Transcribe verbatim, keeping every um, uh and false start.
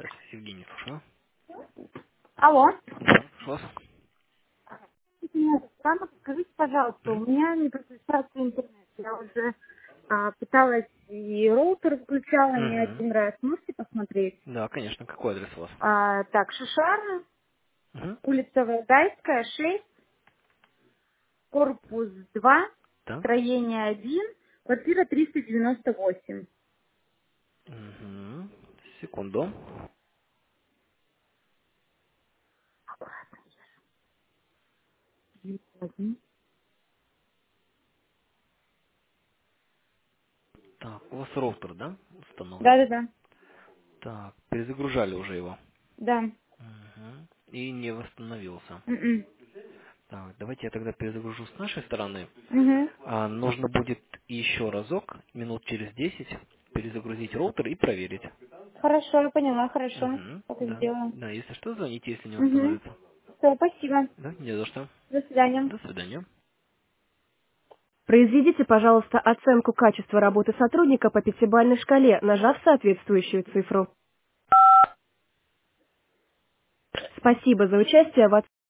Здравствуйте, Евгений, слушаю. Алло. Да, слушаю вас. Сама скажите, пожалуйста, Мгм. у меня не подключается интернет. Я уже а, пыталась и роутер включала не Мгм. один раз. Можете посмотреть? Да, конечно. Какой адрес у вас? А, так, Шишара, Мгм. улица Валдайская, шесть, корпус два, Так. строение один, квартира триста девяносто восемь. Мгм. Секунду. Так, у вас роутер, да, установлен? Да-да-да. Так, перезагружали уже его. Да. Мгм. И не восстановился. Мгм. Так, давайте я тогда перезагружу с нашей стороны. Мгм. А, нужно будет еще разок, минут через десять, перезагрузить роутер и проверить. Хорошо, я поняла, хорошо. Угу. Так и Да. сделаю. Да, если что, звоните, если не Угу. восстановится. Все, спасибо. Да, не за что. До свидания. До свидания. Произведите, пожалуйста, оценку качества работы сотрудника по пятибалльной шкале, нажав соответствующую цифру. Спасибо за участие в